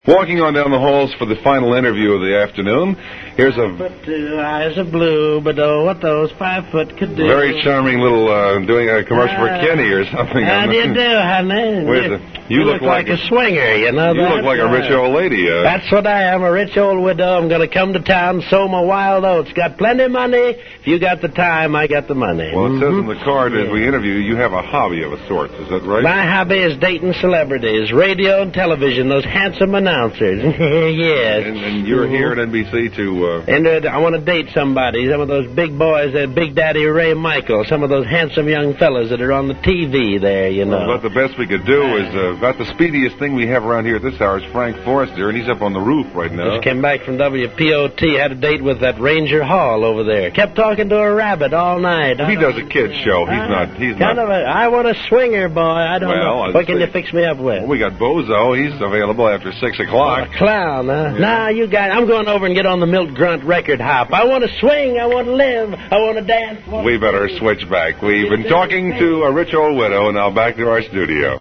Walking on down the halls for the final interview of the afternoon. Here's a eyes of blue, but oh, what those 5 foot could do. Very charming little doing a commercial for Kenny or something. How do you do, honey? You look like a swinger, you know. You look like a rich old lady. That's what I am, a rich old widow. I'm going to come to town, sow my wild oats. Got plenty of money. If you got the time, I got the money. Well, it says in the card as we interview you have a hobby of a sort. Is that right? My hobby is dating celebrities, radio and television, those handsome announcers. Yes. And you're here at NBC to... And I want to date somebody, some of those big boys, Big Daddy Ray Michael, some of those handsome young fellas that are on the TV there, you know. Well, but the best we could do is, about the speediest thing we have around here at this hour is Frank Forrester, and he's up on the roof right now. Just came back from WPOT, had a date with that Ranger Hall over there. Kept talking to a rabbit all night. He does a kid's show. He's not... I want a swinger, boy. I don't know. What can you fix me up with? Well, we got Bozo. He's available after 6 o'clock. A clown, huh? Yeah. Nah, you guys, I'm going over and get on the Milt Grunt record hop. I want to swing. I want to live. I want to dance. We better switch back. We've been talking to a rich old widow, now back to our studio.